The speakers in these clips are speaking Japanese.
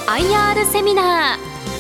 IR セミナー。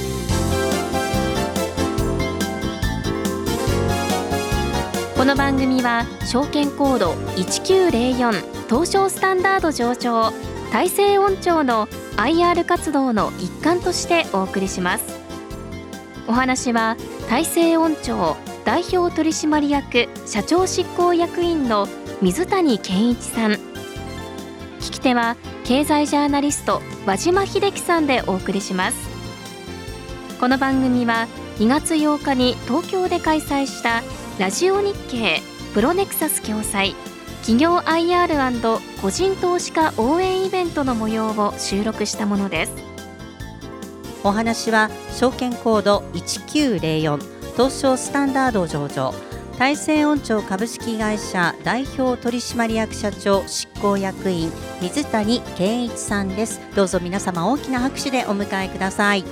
この番組は証券コード1904東証スタンダード上場大成音調の IR 活動の一環としてお送りします。お話は大成音調代表取締役社長執行役員の水谷健一さん、聞き手は経済ジャーナリスト和島秀樹さんでお送りします。この番組は2月8日に東京で開催したラジオ日経プロネクサス共催企業 IR& 個人投資家応援イベントの模様を収録したものです。 お話は証券コード1904東証スタンダード上場大成音調株式会社代表取締役社長執行役員水谷健一さんです。どうぞ皆様大きな拍手でお迎えください。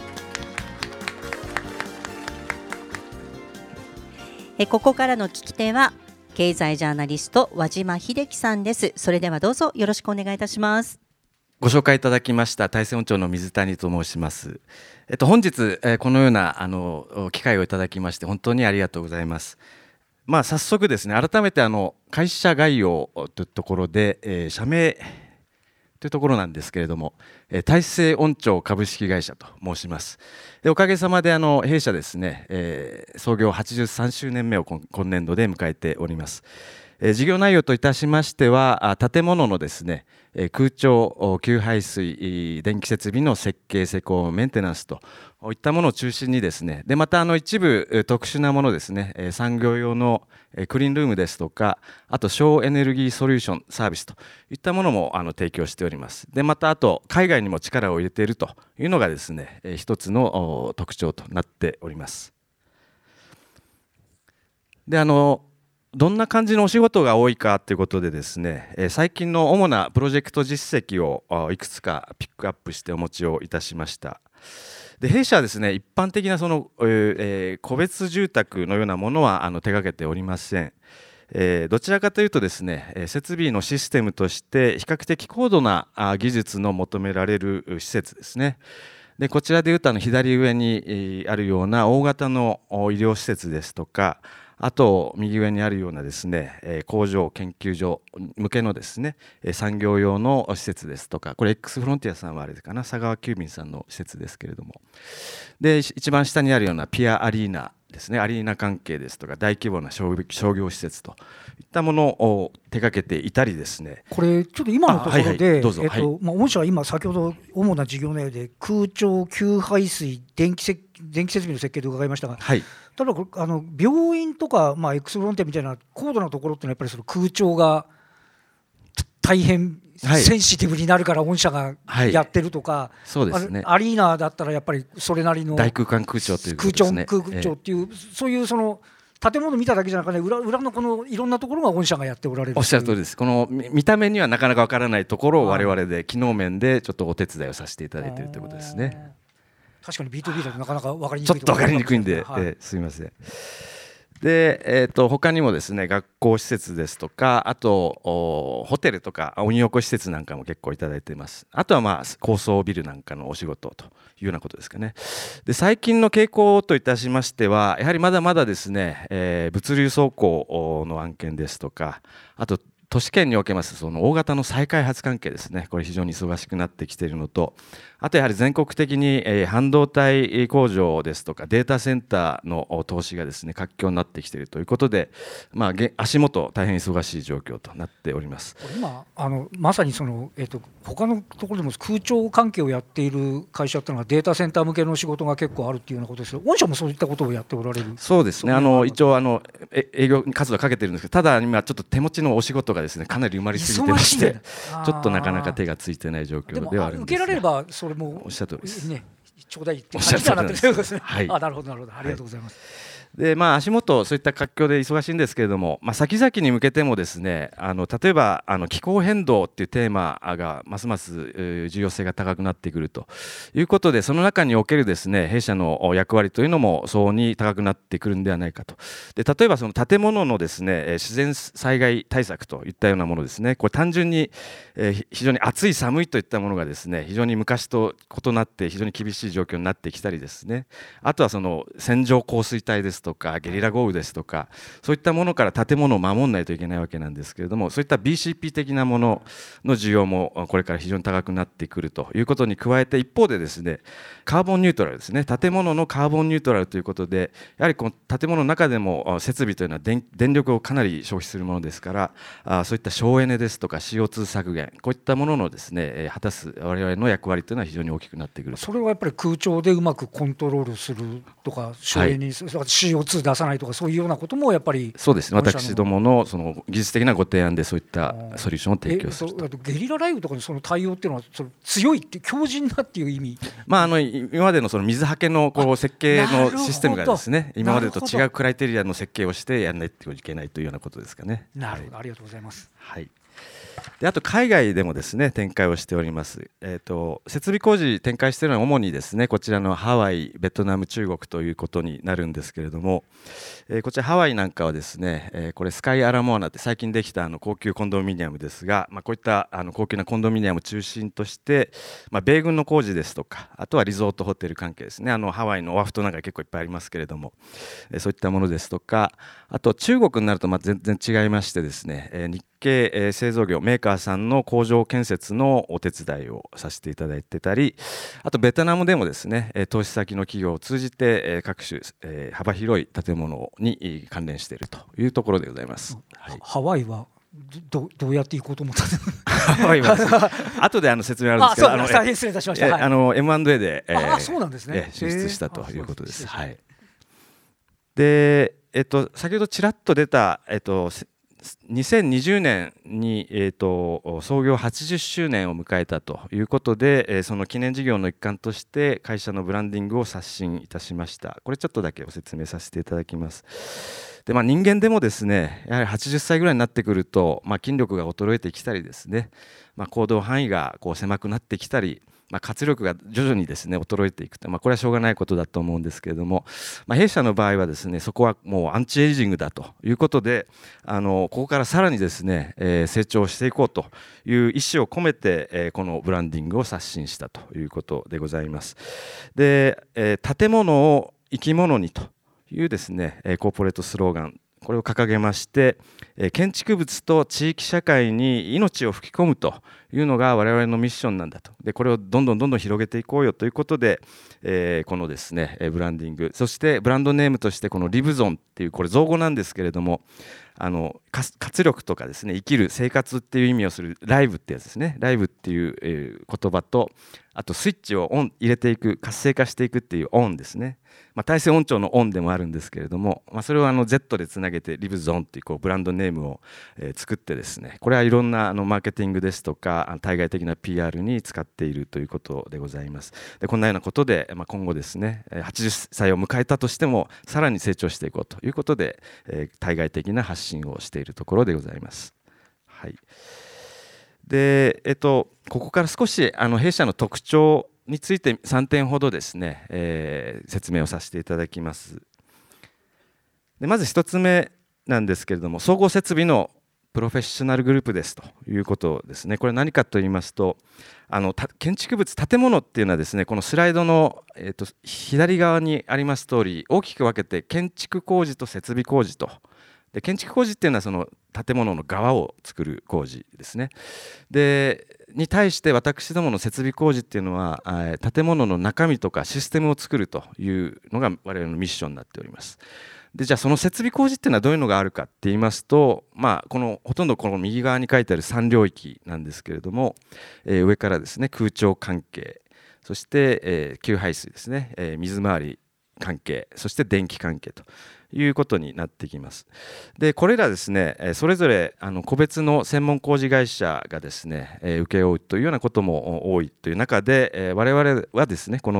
ここからの聞き手は経済ジャーナリスト和島秀樹さんです。それではどうぞよろしくお願いいたします。 ご紹介いただきました大成音調の水谷と申します。本日、このような機会をいただきまして本当にありがとうございます。早速ですね、改めて会社概要というところで、社名というところなんですけれども、大成音調株式会社と申します。おかげさまで弊社ですね、創業83周年目を今年度で迎えております。事業内容といたしましては、建物のですね、空調、給排水、電気設備の設計施工メンテナンスといったものを中心にですね、でまた一部特殊なものですね、産業用のクリーンルームですとか、あと省エネルギーソリューションサービスといったものも提供しております。でまたあと海外にも力を入れているというのがですね、一つの特徴となっております。でどんな感じのお仕事が多いかということでですね、最近の主なプロジェクト実績をいくつかピックアップしてお持ちをいたしました。で弊社はですね、一般的な個別住宅のようなものは手掛けておりません。どちらかというとですね、設備のシステムとして比較的高度な技術の求められる施設ですね。でこちらでいうと左上にあるような大型の医療施設ですとか、あと右上にあるようなですね、工場研究所向けのですね、産業用の施設ですとか、これ X フロンティアさんはあれかな、佐川急便さんの施設ですけれども、で一番下にあるようなピアアリーナですね、アリーナ関係ですとか大規模な商業施設といったものを手掛けていたりですね。 これちょっと今のところで、御社は今先ほど主な事業内容で空調、給排水、電気設備の設計で伺いましたが、はい、ただ病院とか、X フロンティアみたいな高度なところっていうのはやっぱりその空調が大変センシティブになるから御社がやってるとか、 そうですね、 アリーナだったらやっぱりそれなりの大空間空調ということですね。 空調っていう、そういう建物見ただけじゃなくて、裏のこのいろんなところが御社がやっておられる。 おっしゃる通りです。この見た目にはなかなかわからないところを我々で機能面でちょっとお手伝いをさせていただいているということですね。 確かに B2B だとなかなか分かりにくいちょっと分かりにくいんで、すみません。で、他にもですね、学校施設ですとか、あとホテルとか温浴施設なんかも結構いただいています。あとは高層ビルなんかのお仕事というようなことですかね。で最近の傾向といたしましては、やはりまだまだですね、物流倉庫の案件ですとか、あと都市圏におけます大型の再開発関係ですね、これ非常に忙しくなってきているのと、あとやはり全国的に半導体工場ですとかデータセンターの投資がですね活況になってきているということで、足元大変忙しい状況となっております。 今まさに他のところでも空調関係をやっている会社っていうのはデータセンター向けの仕事が結構あるっていうようなことですけど、御社もそういったことをやっておられる。 そうですね、一応営業活動かけてるんですけど、ただ今ちょっと手持ちのお仕事がですねかなり埋まりすぎてまして、ちょっとなかなか手がついてない状況ではあるんですが、 受けられればそれもおっしゃる通りです、 ちょうだいって感じになってるんですね。なるほどありがとうございます。 で足元そういった活況で忙しいんですけれども、先々に向けてもですね、例えば気候変動っていうテーマがますます重要性が高くなってくるということで、その中におけるですね弊社の役割というのも相応に高くなってくるんではないかと。で例えばその建物のですね自然災害対策といったようなものですね、これ単純に非常に暑い寒いといったものがですね非常に昔と異なって非常に厳しい状況になってきたりですね、あとはその線状降水帯ですとかゲリラ豪雨ですとか、そういったものから建物を守らないといけないわけなんですけれども、そういった BCP 的なものの需要もこれから非常に高くなってくるということに加えて、一方でですねカーボンニュートラルですね、建物のカーボンニュートラルということで、やはりこの建物の中でも設備というのは電力をかなり消費するものですから、そういった省エネですとか CO2 削減、こういったもののですね果たす我々の役割というのは非常に大きくなってくる。 それはやっぱり空調でうまくコントロールするとか、省エネに、CO2 出さないとか、そういうようなこともやっぱり。 そうですね、私どものその技術的なご提案でそういったソリューションを提供すると。 ゲリラ雷雨とかのその対応っていうのは強いって強靭なっていう意味。 今までのその水はけの設計のシステムがですね、今までと違うクライテリアの設計をしてやらないといけないというようなことですかね。 なるほど、ありがとうございます。 はい。であと海外でもですね展開をしております。設備工事展開しているのは主にですねこちらのハワイ、ベトナム、中国ということになるんですけれども、こちらハワイなんかはですね、これスカイアラモアナって最近できた高級コンドミニアムですが、こういった高級なコンドミニアムを中心として、米軍の工事ですとか、あとはリゾートホテル関係ですね、ハワイのオアフ島なんか結構いっぱいありますけれども、そういったものですとか、あと中国になると全然違いましてですね、日系製造業メーカーさんの工場建設のお手伝いをさせていただいてたり、あとベトナムでもですね投資先の企業を通じて各種幅広い建物に関連しているというところでございます。 はい、ハワイはどうやって行こうと思ったんですか。 ハワイは後で説明あるんですけど、 大変失礼いたしました。 M&A でそうなんですね、 進出したということです。はい。で先ほどちらっと出た2020年に、創業80周年を迎えたということで、その記念事業の一環として会社のブランディングを刷新いたしました。これちょっとだけご説明させていただきます。で人間でもですねやはり80歳ぐらいになってくると、筋力が衰えてきたりですね、行動範囲が狭くなってきたり、活力が徐々にですね衰えていくと、これはしょうがないことだと思うんですけれども、弊社の場合はですねそこはもうアンチエイジングだということで、ここからさらにですね、成長していこうという意思を込めて、このブランディングを刷新したということでございます。で、建物を生き物にというですねコーポレートスローガン、これを掲げまして、建築物と地域社会に命を吹き込むというのが我々のミッションなんだと。でこれをどんどん広げていこうよということで、このですねブランディング、そしてブランドネームとしてこのリブゾンっていう、これ造語なんですけれども、活力とかですね生きる生活っていう意味をするライブってやつですね。ライブっていう、言葉と、あとスイッチをオン入れていく、活性化していくっていうオンですね。大静音調のオンでもあるんですけれども、それをZ でつなげてリブゾンっていうブランドネームを作ってですね、これはいろんなマーケティングですとか対外的な PR に使っているということでございます。でこんなようなことで、今後ですね80歳を迎えたとしてもさらに成長していこうということで、対外的な発信をしているところでございます。はい。でここから少し弊社の特徴について3点ほどですね、説明をさせていただきます。でまず1つ目なんですけれども、総合設備のプロフェッショナルグループですということですね。これ何かと言いますと、建築物、建物っていうのはですねこのスライドの、左側にあります通り大きく分けて建築工事と設備工事と。で建築工事っていうのはその建物の側を作る工事ですね。でに対して私どもの設備工事っていうのは建物の中身とかシステムを作るというのが我々のミッションになっております。でじゃあその設備工事っていうのはどういうのがあるかって言いますと、このほとんどこの右側に書いてある3領域なんですけれども、上からですね空調関係、そして、給排水ですね、水回り関係、そして電気関係ということになってきます。でこれらですねそれぞれ個別の専門工事会社がですね請け負うというようなことも多いという中で我々はですねこの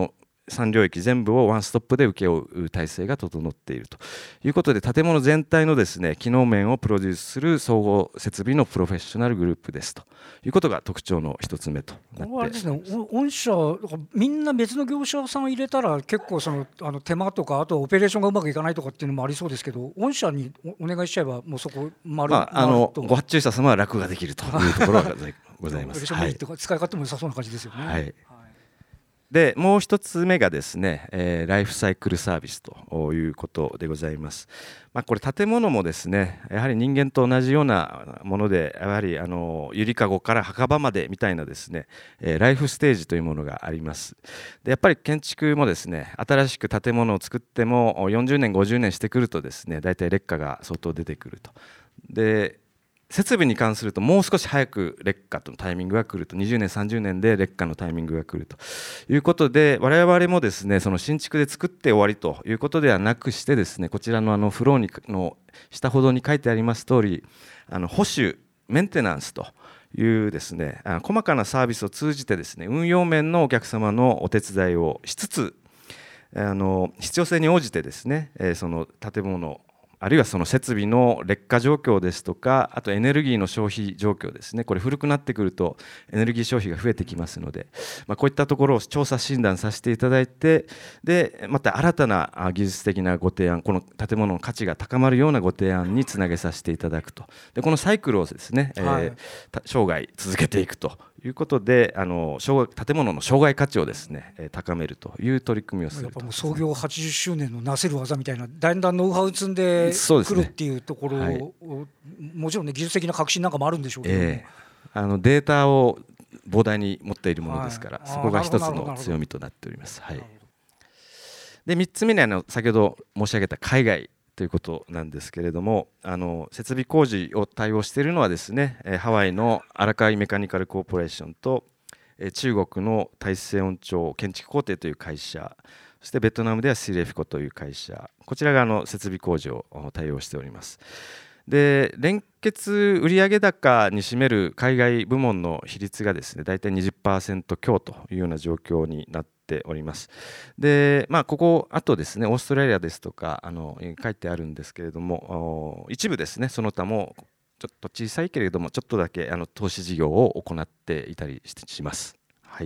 3領域全部をワンストップで請け負う体制が整っているということで、建物全体のですね機能面をプロデュースする総合設備のプロフェッショナルグループですということが特徴の一つ目となって、 あれですね、御社みんな別の業者さんを入れたら結構手間とか、あとオペレーションがうまくいかないとかっていうのもありそうですけど、御社にお願いしちゃえばもうそこ丸ご発注者様は楽ができるというところがございます。 はい、使い勝手も良さそうな感じですよね。 はい。でもう一つ目がですね、ライフサイクルサービスということでございます。これ建物もですねやはり人間と同じようなもので、やはりゆりかごから墓場までみたいなですね、ライフステージというものがあります。でやっぱり建築もですね新しく建物を作っても40年50年してくるとですねだいたい劣化が相当出てくると。で設備に関するともう少し早く劣化のタイミングが来ると、20年30年で劣化のタイミングが来るということで、我々もですねその新築で作って終わりということではなくしてですね、こちらのフローの下ほどに書いてあります通り、保守メンテナンスというですね細かなサービスを通じてですね運用面のお客様のお手伝いをしつつ、必要性に応じてですねその建物あるいはその設備の劣化状況ですとか、あとエネルギーの消費状況ですね、これ古くなってくるとエネルギー消費が増えてきますので、こういったところを調査診断させていただいて、でまた新たな技術的なご提案、この建物の価値が高まるようなご提案につなげさせていただくと。でこのサイクルをですね、生涯続けていくということで、建物の生涯価値をですね高めるという取り組みをすると。 やっぱもう創業80周年のなせる技みたいな、だんだんノウハウ積んでくるっていうところを、はい、もちろんね技術的な革新なんかもあるんでしょうけど、 データを膨大に持っているものですから、そこが一つの強みとなっております。はい、で3つ目に先ほど申し上げた海外ということなんですけれども、設備工事を対応しているのはですねハワイの荒川メカニカルコーポレーションと中国の大成音調建築工程という会社、そしてベトナムではシレフコという会社、こちらが設備工事を対応しております。で連結売上高に占める海外部門の比率がですね大体 20% 強というような状況になっております。でここあとですねオーストラリアですとか書いてあるんですけれども、一部ですねその他もちょっと小さいけれどもちょっとだけ投資事業を行っていたりします。はい。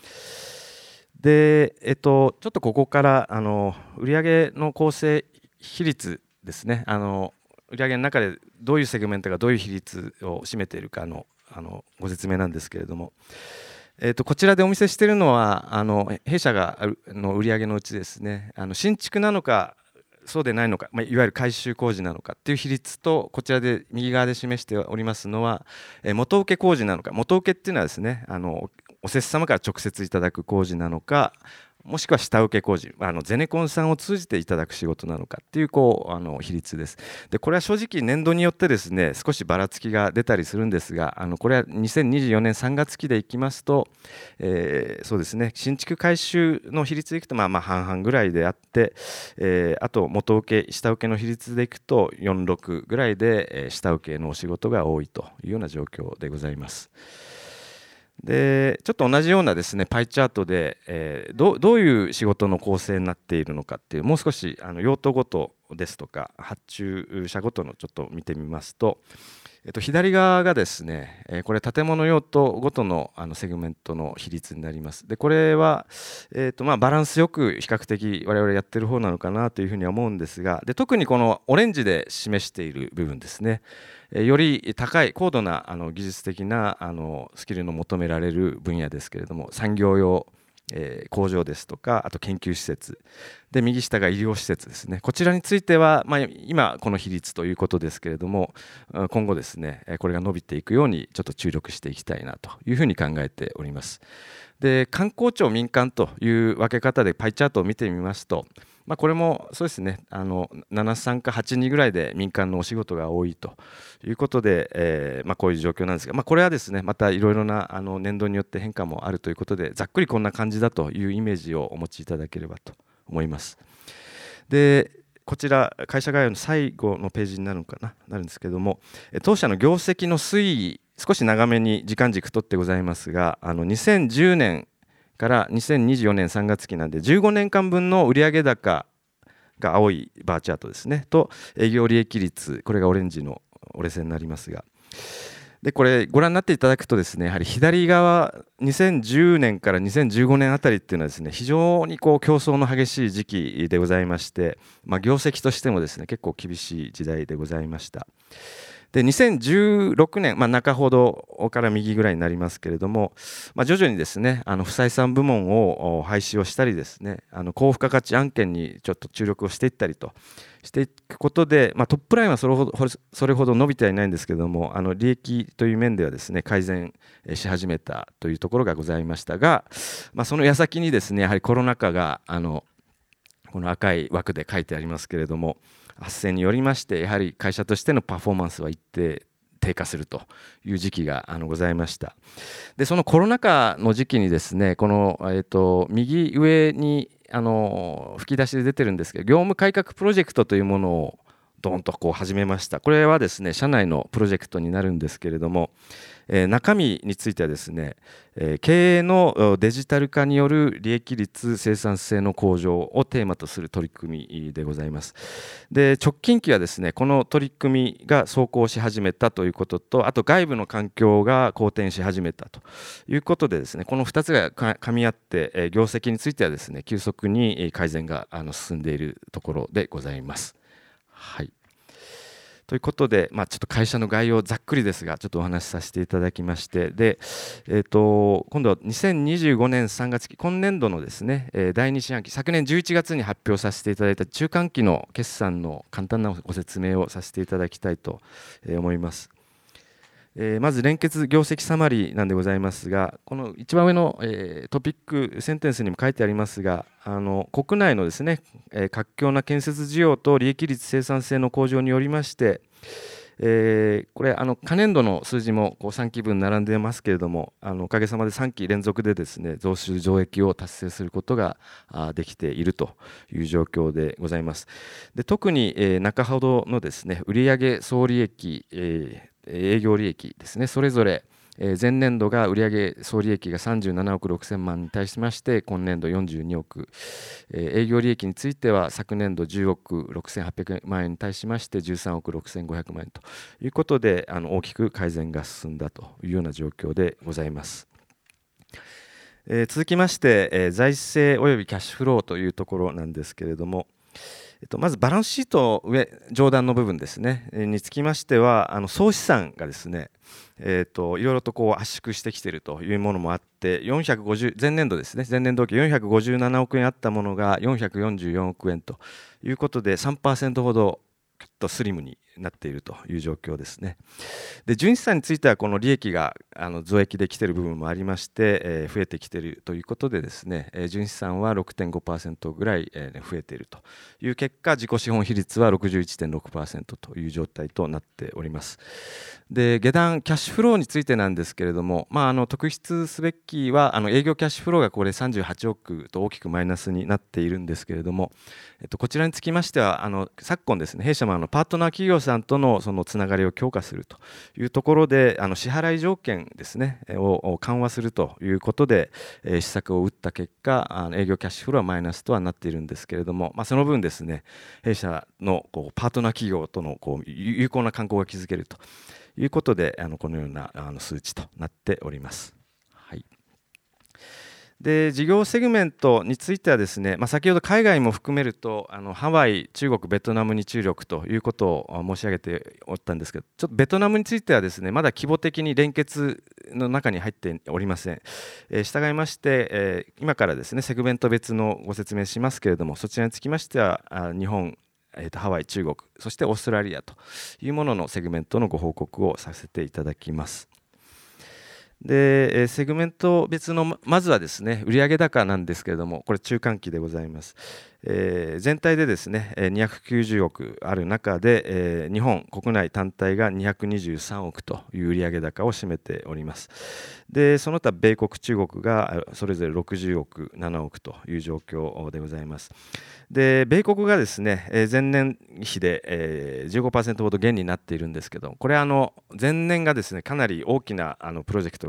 でちょっとここから売上の構成比率ですね、売上の中でどういうセグメントがどういう比率を占めているかのご説明なんですけれども、こちらでお見せしているのは弊社の売上のうちですね新築なのかそうでないのか、いわゆる改修工事なのかっていう比率と、こちらで右側で示しておりますのは元請け工事なのか、元請けっていうのはですねお施主様から直接いただく工事なのか、もしくは下請け工事、ゼネコンさんを通じていただく仕事なのかっていう比率です。でこれは正直年度によってですね少しばらつきが出たりするんですが、これは2024年3月期でいきますと、そうですね新築改修の比率でいくと半々ぐらいであって、あと元請け下請けの比率でいくと46ぐらいで下請けのお仕事が多いというような状況でございます。でちょっと同じようなですねパイチャートで、どういう仕事の構成になっているのかっていう、もう少し用途ごとですとか発注者ごとのちょっと見てみますと、左側がですねこれ建物用途ごとのセグメントの比率になります。でこれは、バランスよく比較的我々やってる方なのかなというふうには思うんですが、で特にこのオレンジで示している部分ですね、より高い高度な技術的なスキルの求められる分野ですけれども、産業用工場ですとか、あと研究施設で右下が医療施設ですね。こちらについては、今この比率ということですけれども、今後ですねこれが伸びていくようにちょっと注力していきたいなというふうに考えております。で官公庁民間という分け方でパイチャートを見てみますと、これもそうですね73か82ぐらいで民間のお仕事が多いということで、こういう状況なんですが、これはですねまたいろいろな年度によって変化もあるということで、ざっくりこんな感じだというイメージをお持ちいただければと思います。でこちら会社概要の最後のページになるんですけども、当社の業績の推移少し長めに時間軸とってございますが、2010年から2024年3月期なんで15年間分の売上高が青いバーチャートですねと営業利益率、これがオレンジの折れ線になりますが、でこれご覧になっていただくとですね、やはり左側2010年から2015年あたりっていうのはですね、非常に競争の激しい時期でございまして、業績としてもですね結構厳しい時代でございました。で2016年、中ほどから右ぐらいになりますけれども、徐々にですね不採算部門を廃止をしたりですね、高付加価値案件にちょっと注力をしていったりとしていくことで、トップラインはそれほど伸びてはいないんですけれども、利益という面ではですね改善し始めたというところがございましたが、その矢先にですねやはりコロナ禍がこの赤い枠で書いてありますけれども発生によりまして、やはり会社としてのパフォーマンスは一定低下するという時期がございました。でそのコロナ禍の時期にですね、この、右上に吹き出しで出てるんですけど、業務改革プロジェクトというものをドーンと始めました。これはですね社内のプロジェクトになるんですけれども、中身についてはですね、経営のデジタル化による利益率生産性の向上をテーマとする取り組みでございます。で直近期はですねこの取り組みが走行し始めたということと、あと外部の環境が好転し始めたということでですね、この2つが噛み合って業績についてはですね急速に改善が進んでいるところでございます。はい、ということで、ちょっと会社の概要をざっくりですがちょっとお話しさせていただきまして、で、今度は2025年3月期今年度のですね第2四半期、昨年11月に発表させていただいた中間期の決算の簡単なご説明をさせていただきたいと思います。まず連結業績サマリーなんでございますが、この一番上のトピックセンテンスにも書いてありますが、国内のですね活況な建設需要と利益率生産性の向上によりまして、これ可年度の数字も3期分並んでますけれども、おかげさまで3期連続でですね増収増益を達成することができているという状況でございます。で特に中ほどのですね売上総利益、営業利益ですね、それぞれ前年度が売上総利益が37億6000万に対しまして今年度42億、営業利益については昨年度10億6800万円に対しまして13億6500万円ということで大きく改善が進んだというような状況でございます。続きまして、財政およびキャッシュフローというところなんですけれども、まずバランスシート上段の部分ですねにつきましては総資産がですねいろいろと圧縮してきているというものもあって前年度ですね前年度期457億円あったものが444億円ということで 3% ほどちょっとスリムになっているという状況ですね。で純資産についてはこの利益が増益できている部分もありまして、増えてきているということでですね純資産は 6.5% ぐらい増えているという結果、自己資本比率は 61.6% という状態となっております。で下段キャッシュフローについてなんですけれども、特筆すべきは営業キャッシュフローがこれ38億と大きくマイナスになっているんですけれども、こちらにつきましては昨今ですね弊社もパートナー企業さんとのそのつながりを強化するというところで支払い条件ですねを緩和するということで施策を打った結果営業キャッシュフローはマイナスとはなっているんですけれども、その分ですね弊社のパートナー企業との有効な関係が築けるということでこのような数値となっております。はい、で事業セグメントについてはですね、先ほど海外も含めるとハワイ、中国、ベトナムに注力ということを申し上げておったんですけど、ちょっとベトナムについてはですねまだ規模的に連結の中に入っておりません。従いまして、今からですねセグメント別のご説明しますけれども、そちらにつきましては日本、ハワイ、中国、そしてオーストラリアというもののセグメントのご報告をさせていただきます。でセグメント別のまずはですね売上高なんですけれども、これ中間期でございます。全体でですね290億ある中で、日本国内単体が223億という売上高を占めております。でその他米国、中国がそれぞれ60億、7億という状況でございます。で米国がですね前年比で、15% ほど減になっているんですけど、これ前年がですねかなり大きなプロジェクト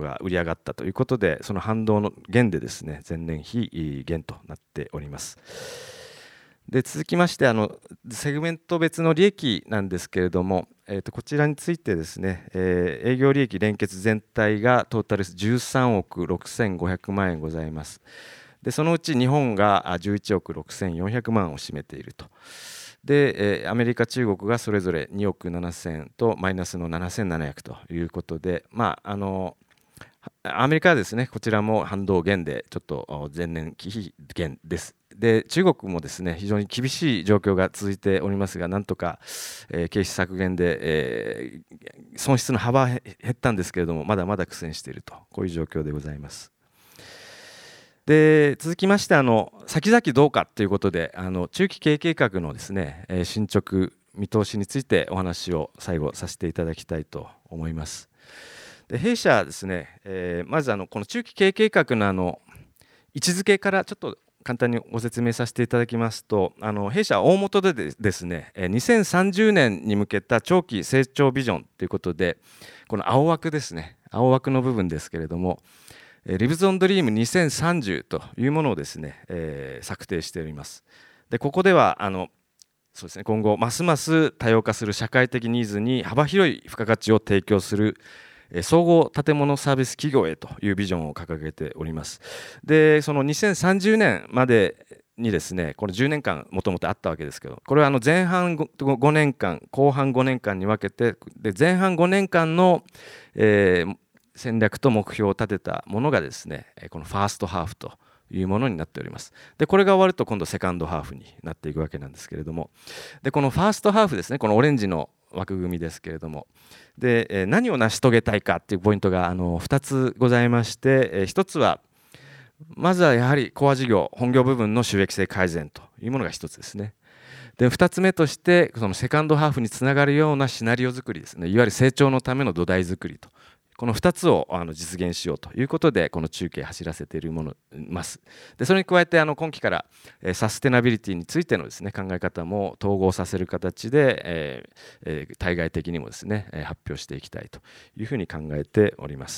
が売り上がったということで、その反動の減でですね、前年比減となっております。で続きましてセグメント別の利益なんですけれども、こちらについてですね、営業利益連結全体がトータル13億6500万円ございます。でそのうち日本が11億6400万を占めていると。でアメリカ中国がそれぞれ2億7000とマイナスの7700ということで、アメリカはですね、こちらも反動減でちょっと前年比減です。で中国もですね、非常に厳しい状況が続いておりますが、なんとか経費削減で損失の幅は減ったんですけれども、まだまだ苦戦していると、こういう状況でございます。で続きまして先々どうかということで、中期経営計画のですね、進捗見通しについてお話を最後させていただきたいと思います。で弊社ですね、まずこの中期経営計画の位置づけからちょっと簡単にご説明させていただきますと、弊社大元でですね、2030年に向けた長期成長ビジョンということで、この青枠ですね、青枠の部分ですけれども、リブズオンドリーム2030というものをですね、策定しております。でここではそうですね、今後ますます多様化する社会的ニーズに幅広い付加価値を提供する総合建物サービス企業へというビジョンを掲げております。でその2030年までにですね、これ10年間もともとあったわけですけど、これは前半5年間後半5年間に分けて、で前半5年間の、戦略と目標を立てたものがですね、このファーストハーフというものになっております。でこれが終わると今度セカンドハーフになっていくわけなんですけれども、でこのファーストハーフですね、このオレンジの枠組みですけれども、で何を成し遂げたいかっていうポイントが2つございまして、1つはまずはやはりコア事業本業部分の収益性改善というものが1つですね。で2つ目としてそのセカンドハーフにつながるようなシナリオ作りですね、いわゆる成長のための土台作りと、この2つを実現しようということでこの中継走らせています。でそれに加えて今期からサステナビリティについてのですね、考え方も統合させる形で対外的にもですね発表していきたいというふうに考えております。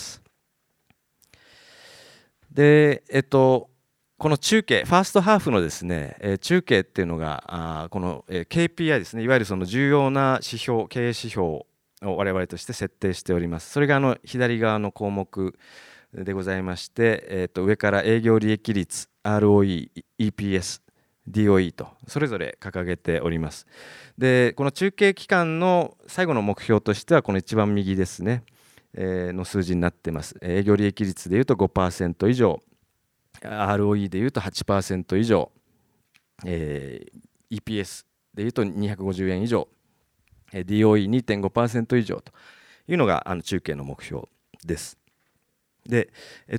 でこの中継ファーストハーフのですね中継っていうのがこの KPI ですね、いわゆるその重要な指標、経営指標を我々として設定しております。それが左側の項目でございまして、上から営業利益率、ROE、EPS、DOE とそれぞれ掲げております。でこの中継期間の最後の目標としてはこの一番右ですね、の数字になっています。営業利益率でいうと 5% 以上、ROE でいうと 8% 以上、EPS でいうと250円以上、DOE2.5% 以上というのが中継の目標です。で、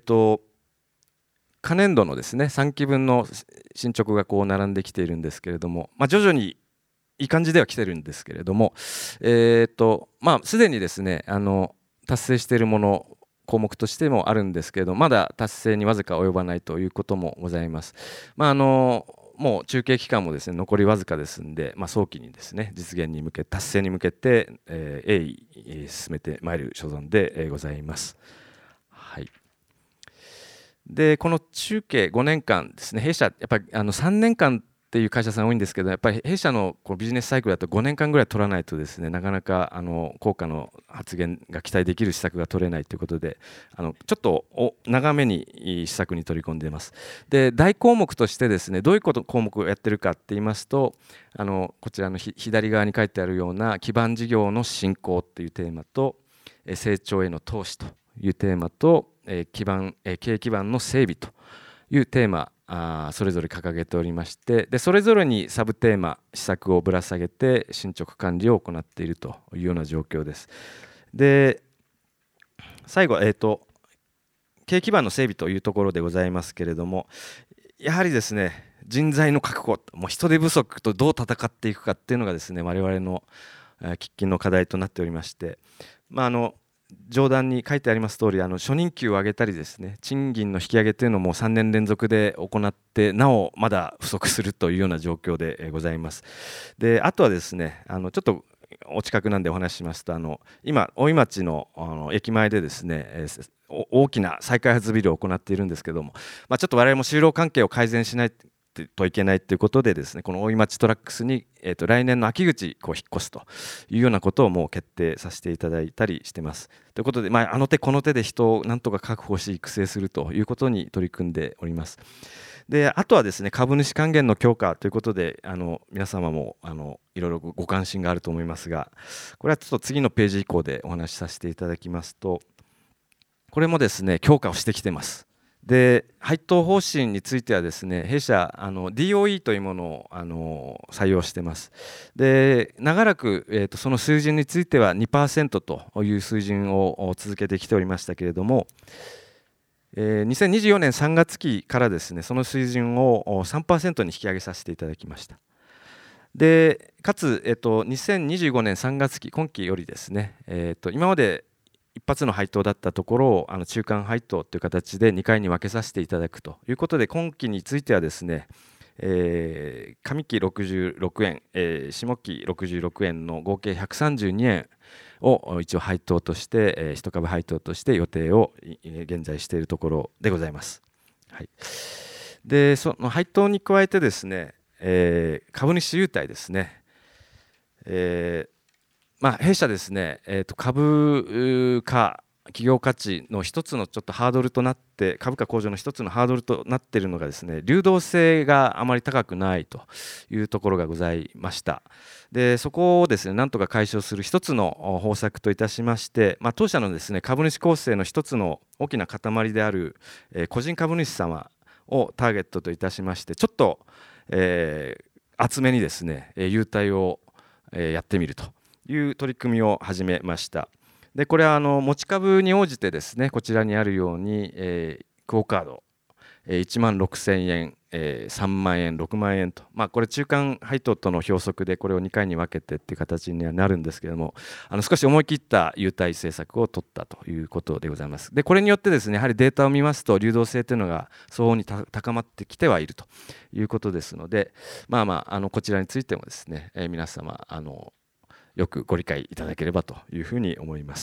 可年度のですね3期分の進捗がこう並んできているんですけれども、徐々にいい感じでは来てるんですけれども、すでにですね達成しているもの項目としてもあるんですけれども、まだ達成にわずか及ばないということもございます。もう中継期間もですね残りわずかですんで、早期にですね実現に向け達成に向けて鋭意進めてまいる所存でございます。はい。でこの中継5年間ですね、弊社やっぱり3年間っていう会社さん多いんですけど、やっぱり弊社のビジネスサイクルだと5年間ぐらい取らないとですねなかなか効果の発言が期待できる施策が取れないということで、ちょっと長めに施策に取り込んでいます。で大項目としてですねどういう項目をやってるかって言いますと、こちらの左側に書いてあるような基盤事業の振興っていうテーマと成長への投資というテーマと経営基盤の整備というテーマそれぞれ掲げておりまして、でそれぞれにサブテーマ施策をぶら下げて進捗管理を行っているというような状況です。で最後、経営基盤の整備というところでございますけれども、やはりですね人材の確保、もう人手不足とどう戦っていくかっていうのがですね我々の喫緊の課題となっておりまして、上段に書いてあります通り初任給を上げたりですね賃金の引き上げというのも3年連続で行ってなおまだ不足するというような状況でございます。であとはですねちょっとお近くなんでお話ししますと、今大井町の駅前でですね、大きな再開発ビルを行っているんですけども、ちょっと我々も就労関係を改善しないといけないということでですね、この大井町トラックスに、来年の秋口引っ越すというようなことをもう決定させていただいたりしてます。ということで、あの手この手で人をなんとか確保し育成するということに取り組んでおります。で、あとはですね、株主還元の強化ということで、皆様もいろいろご関心があると思いますが、これはちょっと次のページ以降でお話しさせていただきますと、これもですね、強化をしてきてます。で、配当方針についてはですね、弊社DOE というものを採用してます。で、長らく、その水準については 2% という水準を続けてきておりましたけれども、2024年3月期からですね、その水準を 3% に引き上げさせていただきました。で、かつ、2025年3月期、今期よりですね、今まで一発の配当だったところを中間配当という形で2回に分けさせていただくということで、今期についてはですね、上期66円、下期66円の合計132円を一応配当として、1株配当として予定を現在しているところでございます。はい、で、その配当に加えてですね、株主優待ですね、弊社ですね、株価企業価値の一つのちょっとハードルとなって、株価向上の一つのハードルとなっているのがですね、流動性があまり高くないというところがございました。で、そこをですね、なんとか解消する一つの方策といたしまして、当社のですね、株主構成の一つの大きな塊である、個人株主様をターゲットといたしまして、ちょっと、厚めにですね、優待を、やってみるという取り組みを始めました。で、これは持ち株に応じてですね、こちらにあるように、クオカード、1万6000円、3万円、6万円と、これ中間配当との表則でこれを2回に分けてっていう形にはなるんですけれども、少し思い切った優待政策を取ったということでございます。で、これによってですね、やはりデータを見ますと流動性というのが相応に高まってきてはいるということですので、こちらについてもですね、皆様よくご理解いただければというふうに思います。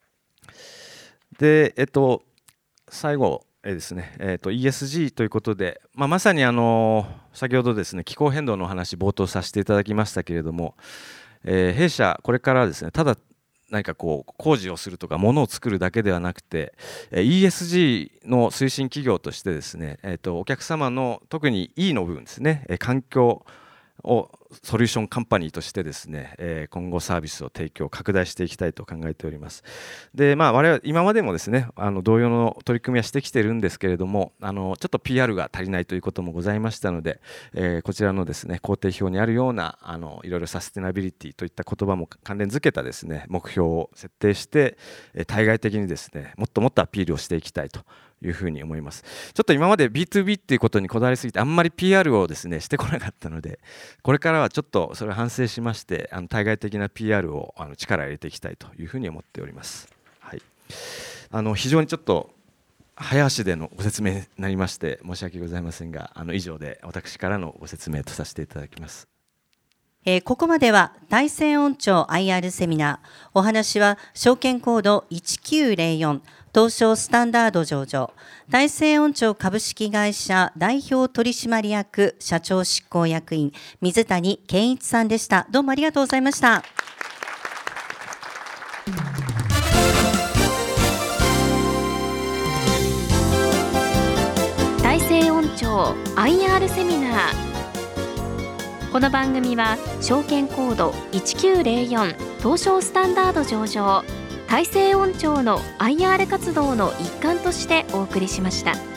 で、最後ですね、ESG ということで、まさに先ほどですね、気候変動の話冒頭させていただきましたけれども、弊社これからですね、ただ何か工事をするとか物を作るだけではなくて、ESG の推進企業としてですね、お客様の特に E の部分ですね、環境をソリューションカンパニーとしてですね、今後サービスを提供拡大していきたいと考えております。で、我々今までもですね、同様の取り組みはしてきているんですけれども、ちょっと PR が足りないということもございましたので、こちらのですね、工程表にあるようないろいろサステナビリティといった言葉も関連づけたですね、目標を設定して、対外的にですね、もっともっとアピールをしていきたいというふうに思います。ちょっと今まで B2B っていうことにこだわりすぎてあんまり PR をですねしてこなかったので、これからはちょっとそれを反省しまして、対外的な PR を力を入れていきたいというふうに思っております。はい、非常にちょっと早足でのご説明になりまして申し訳ございませんが、以上で私からのご説明とさせていただきます。 ここまでは大山音町 IR セミナー、お話は証券コード1904東証スタンダード上場大山音町株式会社代表取締役社長執行役員水谷健一さんでした。どうもありがとうございました。 大山音町 IR セミナー。この番組は証券コード1904東証スタンダード上場大山音町の IR 活動の一環としてお送りしました。